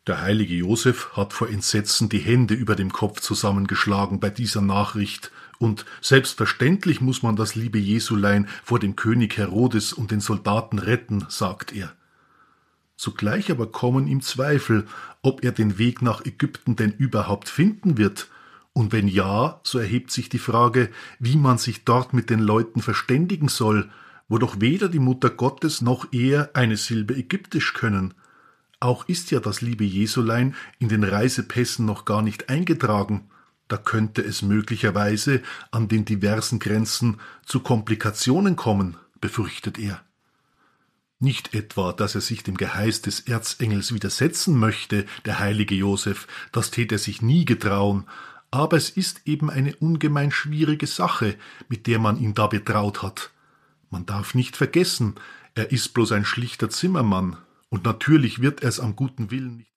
Der heilige Josef hat vor Entsetzen die Hände über dem Kopf zusammengeschlagen bei dieser Nachricht, und selbstverständlich muss man das liebe Jesulein vor dem König Herodes und den Soldaten retten, sagt er. Zugleich aber kommen ihm Zweifel, ob er den Weg nach Ägypten denn überhaupt finden wird, und wenn ja, so erhebt sich die Frage, wie man sich dort mit den Leuten verständigen soll, wo doch weder die Mutter Gottes noch er eine Silbe Ägyptisch können. Auch ist ja das liebe Jesulein in den Reisepässen noch gar nicht eingetragen. Da könnte es möglicherweise an den diversen Grenzen zu Komplikationen kommen, befürchtet er. Nicht etwa, dass er sich dem Geheiß des Erzengels widersetzen möchte, der heilige Josef, das tät er sich nie getrauen, aber es ist eben eine ungemein schwierige Sache, mit der man ihn da betraut hat. Man darf nicht vergessen, er ist bloß ein schlichter Zimmermann, und natürlich wird er es am guten Willen nicht